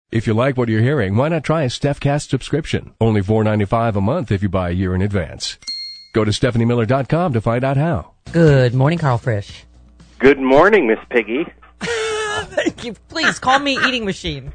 If you like what you're hearing, why not try a StephCast subscription? Only $4.95 a month if you buy a year in advance. Go to StephanieMiller.com to find out how. Good morning, Carl Frisch. Good morning, Miss Piggy. Thank you. Please call me Eating Machine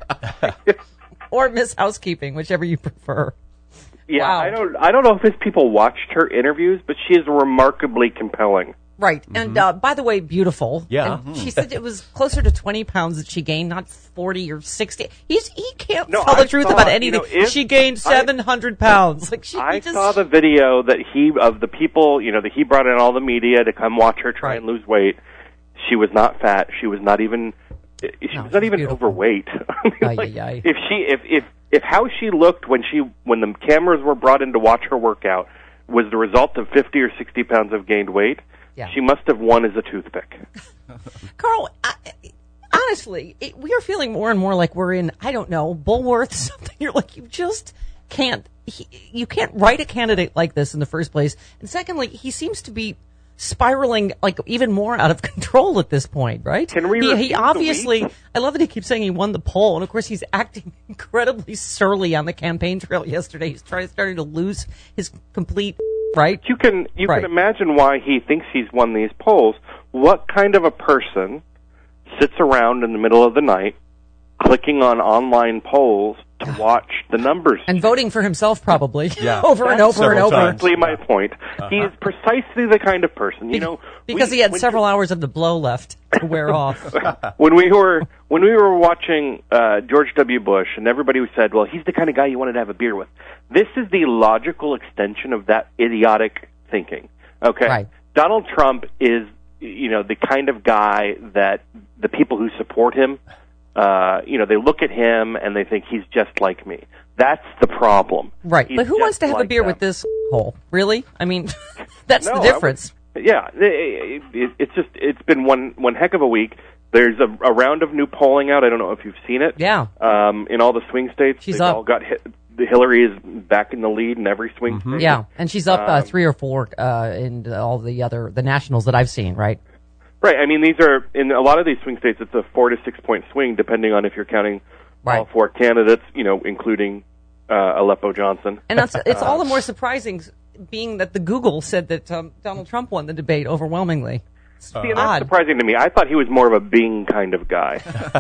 or Miss Housekeeping, whichever you prefer. Yeah, Wow. I don't know if people watched her interviews, but she is remarkably compelling. Right. And by the way, beautiful. Yeah. And she said it was closer to 20 pounds that she gained, not 40 or 60. He can't No, tell the I truth saw, about anything. if She gained 700 pounds. Like I saw the video that of the people, that he brought in all the media to come watch her try and lose weight. She was not fat. She was not even. She was not even beautiful. overweight. I mean, Ay, ay, ay. If how she looked when the cameras were brought in to watch her workout was the result of 50 or 60 pounds of gained weight, she must have won as a toothpick. Carl, honestly, we are feeling more and more like we're in, I don't know, Bullworth or something. You're like, you just can't, you can't write a candidate like this in the first place. And secondly, he seems to be spiraling like even more out of control at this point, right? Can we he obviously, I love that he keeps saying he won the poll, and of course he's acting incredibly surly on the campaign trail yesterday. He's starting to lose his complete right. You can imagine why he thinks he's won these polls. What kind of a person sits around in the middle of the night clicking on online polls to watch the numbers and voting for himself probably Yeah. over and over and over. Exactly my point. He is precisely the kind of person, because he had several hours of the blow left to wear off. When we were watching George W. Bush, and everybody said, "Well, he's the kind of guy you wanted to have a beer with." This is the logical extension of that idiotic thinking. Okay, Right. Donald Trump is, the kind of guy that the people who support him, they look at him and they think he's just like me. That's the problem. Right. He's But who wants just to have a like beer them. with this hole? Really? I mean, that's No, the difference. Yeah, it's been one heck of a week. There's a round of new polling out. I don't know if you've seen it. Yeah. In all the swing states, She's they've up. all got Hillary is back in the lead in every swing state. Yeah. And she's up 3 or 4 in all the nationals that I've seen, right? Right. I mean, these are in a lot of these swing states. It's a 4 to 6 point swing, depending on if you're counting all 4 candidates. including Aleppo Johnson. And it's all the more surprising, being that the Google said that Donald Trump won the debate overwhelmingly. See, and that's surprising to me. I thought he was more of a Bing kind of guy.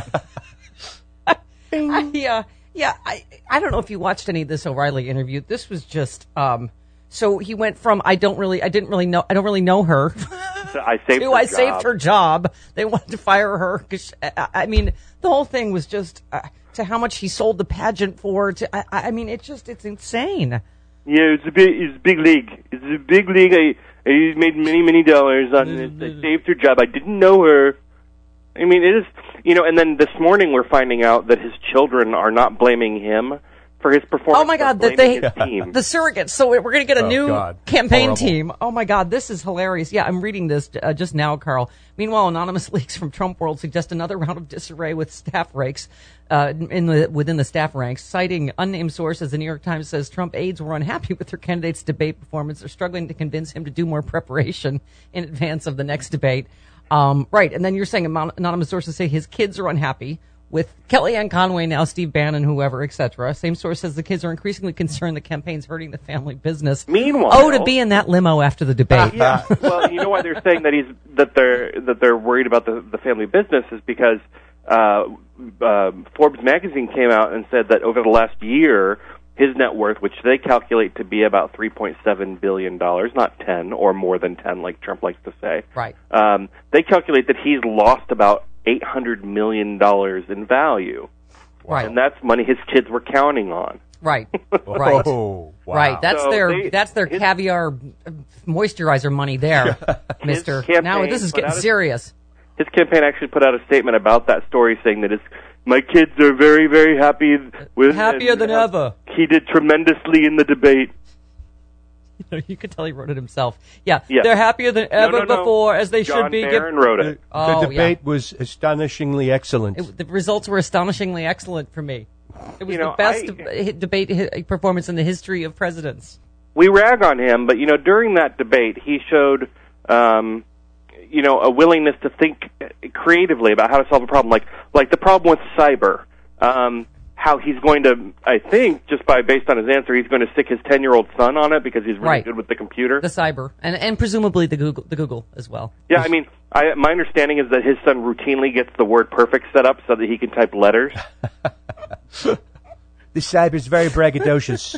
I don't know if you watched any of this O'Reilly interview. This was just so he went from I don't really know her I saved her job. They wanted to fire her because I mean the whole thing was just to how much he sold the pageant for. I mean it's insane. Yeah, it's a big league. It's a big league. I made many dollars on it. I saved her job. I didn't know her. I mean, it is, and then this morning we're finding out that his children are not blaming him for his performance. Oh my God, that his team. The surrogates. So we're going to get a new campaign Horrible. team. Oh my God, this is hilarious. Yeah, I'm reading this just now, Carl. Meanwhile, anonymous leaks from Trump world suggest another round of disarray with staff ranks within the staff ranks. Citing unnamed sources, the New York Times says Trump aides were unhappy with their candidate's debate performance. They're struggling to convince him to do more preparation in advance of the next debate. Right, and then you're saying anonymous sources say his kids are unhappy with Kellyanne Conway, now Steve Bannon, whoever, etc. Same source says the kids are increasingly concerned the campaign's hurting the family business. Meanwhile, to be in that limo after the debate. Yeah, well, you know why they're saying that they're worried about the family business is because Forbes magazine came out and said that over the last year, his net worth, which they calculate to be about $3.7 billion, not 10 or more than 10, like Trump likes to say. Right. They calculate that he's lost about $800 million in value. Right. And that's money his kids were counting on. Right. Right. Oh, wow. Right. That's So their caviar moisturizer money there, mister. Now this is getting serious. His campaign actually put out a statement about that story saying that my kids are very, very happy with Happier than ever. He did tremendously in the debate. You could tell he wrote it himself. Yeah. Yes. They're happier than ever before, as they John should be. Barron wrote it. The debate was astonishingly excellent. The results were astonishingly excellent for me. It was the best debate performance in the history of presidents. We rag on him, but during that debate, he showed, a willingness to think creatively about how to solve a problem, like the problem with cyber. how he's going to, I think, just based on his answer, he's going to stick his 10-year-old son on it because he's really good with the computer. The cyber, and presumably the Google as well. Yeah, I mean, my understanding is that his son routinely gets the word perfect set up so that he can type letters. The cyber's very braggadocious.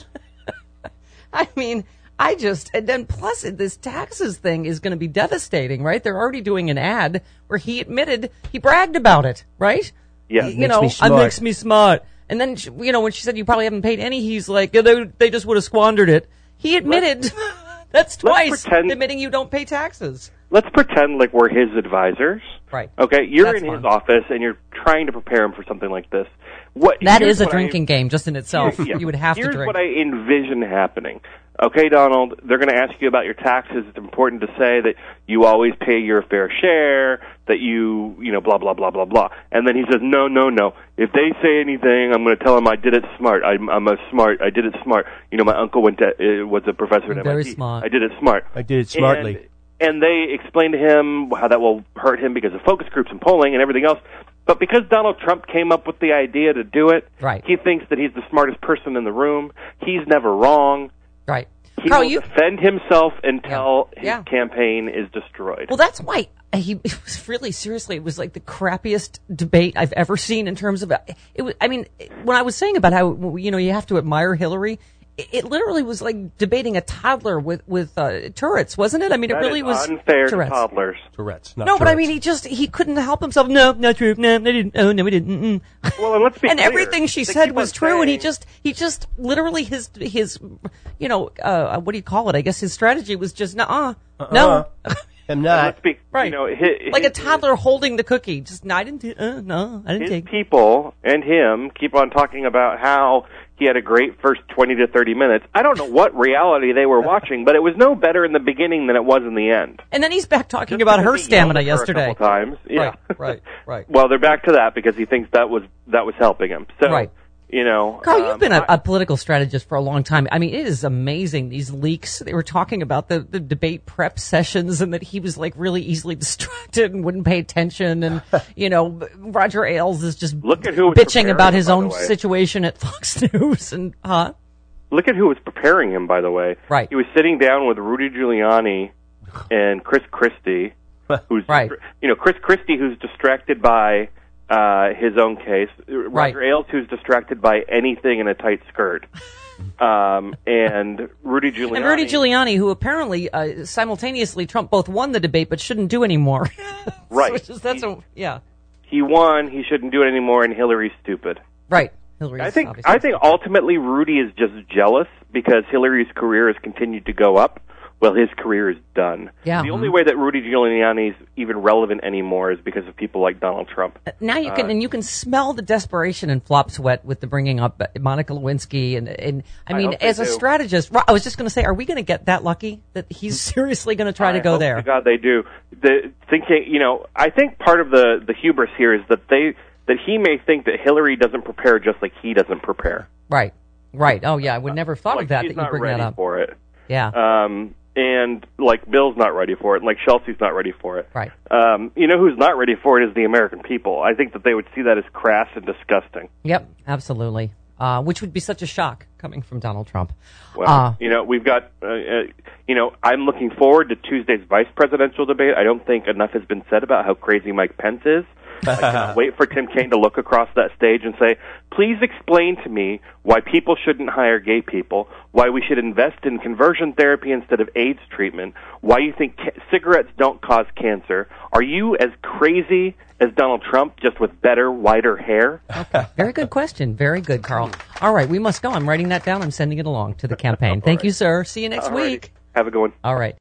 I mean, and then plus this taxes thing is going to be devastating, right? They're already doing an ad where he admitted he bragged about it, right? Yeah, it makes me smart. And then, when she said you probably haven't paid any, he's like, they just would have squandered it. He admitted, that's twice, admitting you don't pay taxes. Let's pretend like we're his advisors. Right. Okay, you're in his office and you're trying to prepare him for something like this. That is a drinking game just in itself. Yeah. You would have to drink. Here's what I envision happening. Okay, Donald, they're going to ask you about your taxes. It's important to say that you always pay your fair share, that you blah, blah, blah, blah, blah. And then he says, no. If they say anything, I'm going to tell them I did it smart. I did it smart. My uncle was a professor at MIT. Very smart. I did it smart. I did it smartly. And they explained to him how that will hurt him because of focus groups and polling and everything else. But because Donald Trump came up with the idea to do it, he thinks that he's the smartest person in the room. He's never wrong. Right. He will defend himself until his campaign is destroyed. Well, that's why it was really, seriously, it was like the crappiest debate I've ever seen in terms of it. When I was saying about how, you have to admire Hillary, it literally was like debating a toddler with Tourette's, wasn't it? I mean, it really was unfair to toddlers. Tourette's, not Tourette's. But I mean, he couldn't help himself. No, not true. No, I didn't. Oh, no, we didn't. Mm-mm. Well, and let's be and clear. Everything she said was true, and he just literally his what do you call it? I guess his strategy was just no. I'm not. Right. Like a toddler holding the cookie. Just I didn't take it. People and him keep on talking about how he had a great first 20 to 30 minutes. I don't know what reality they were watching, but it was no better in the beginning than it was in the end. And then he's back talking about her stamina yesterday. A couple times. Yeah. Right. Well, they're back to that because he thinks that was helping him. So, Carl, you've been a political strategist for a long time. I mean, it is amazing, these leaks. They were talking about the debate prep sessions and that he was like really easily distracted and wouldn't pay attention. And, Roger Ailes is just bitching about his own situation at Fox News. And, Look at who was preparing him, by the way. Right. He was sitting down with Rudy Giuliani and Chris Christie, who's, Chris Christie, who's distracted by his own case. Roger Ailes, who's distracted by anything in a tight skirt. And Rudy Giuliani. And Rudy Giuliani, who apparently simultaneously Trump both won the debate but shouldn't do anymore. Right. He won, he shouldn't do it anymore, and Hillary's stupid. Right. I think ultimately Rudy is just jealous because Hillary's career has continued to go up. Well, his career is done. Yeah. The only way that Rudy Giuliani is even relevant anymore is because of people like Donald Trump. Now you can smell the desperation in Flop Sweat with the bringing up Monica Lewinsky and I mean, as a strategist, I was just going to say, are we going to get that lucky that he's seriously going to try to go there? To God, they do. I think part of the hubris here is that he may think that Hillary doesn't prepare just like he doesn't prepare. Right. Oh yeah, I would never have thought of that. That you bring that up. For it. Yeah. And like Bill's not ready for it, and like Chelsea's not ready for it. Right. Who's not ready for it is the American people. I think that they would see that as crass and disgusting. Yep, absolutely. Which would be such a shock coming from Donald Trump. Well, we've got, I'm looking forward to Tuesday's vice presidential debate. I don't think enough has been said about how crazy Mike Pence is. I cannot wait for Tim Kaine to look across that stage and say, please explain to me why people shouldn't hire gay people, why we should invest in conversion therapy instead of AIDS treatment, why you think cigarettes don't cause cancer. Are you as crazy as Donald Trump, just with better, whiter hair? Okay. Very good question. Very good, Carl. All right, we must go. I'm writing that down. I'm sending it along to the campaign. Thank you, sir. See you next week. Have a good one. All right.